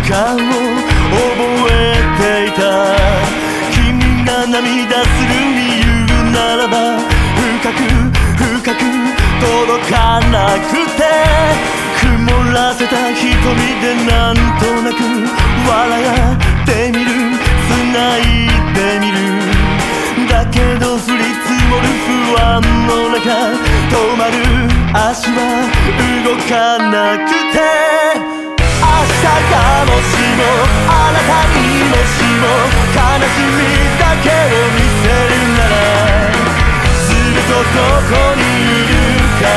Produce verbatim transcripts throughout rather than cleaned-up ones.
間を覚えていた。君が涙する理由ならば深く深く届かなくて、曇らせた瞳でなんとなく笑ってみる、繋いでみる。だけど降り積もる不安の中、止まる足は動かなくて、明日がもしもあなたにもしも悲しみだけを見せるなら、ずっとここにいるから、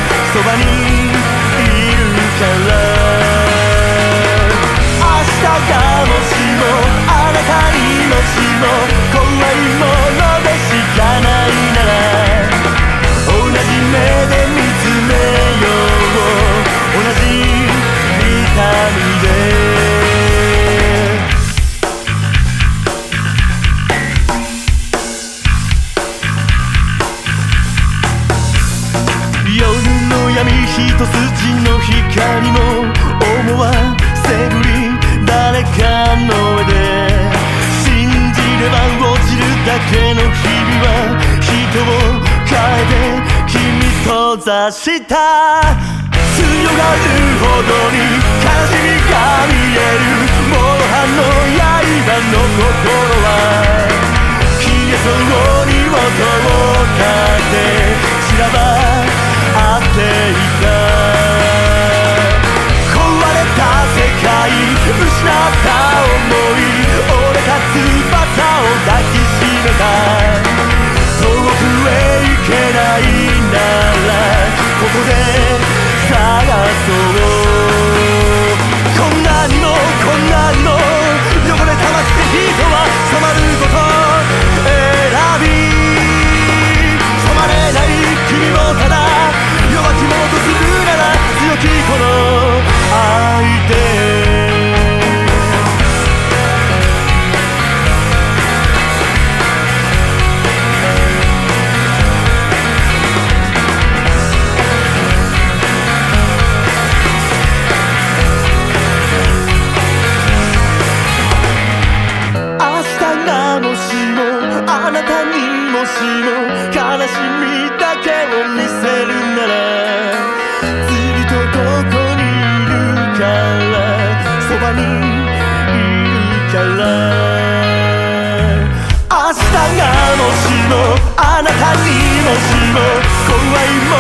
そばにいるから。明日がもしもあなたにもしも怖いものでしかないなら、同じ目で見つめよう、同じ痛みで。夜の闇一筋の光も思わせぶり、誰かの上で信じれば落ちるだけの日々は人を変えて君と座した。強がるほどに悲しみが見える、モロハの刃の心は消えそうに音を立て散らばっていた。壊れた世界、失った想い、折れた翼を抱きしめた。遠くへ行けないならここで探そう。こんなにもこんなにも汚れた街で人は染まること選び、染まれない君もただ弱き者とするなら強きこの愛で。あなたにもしも悲しみだけを見せるなら、ずっとここにいるから、そばにいるから。明日がもしもあなたにもしも怖いも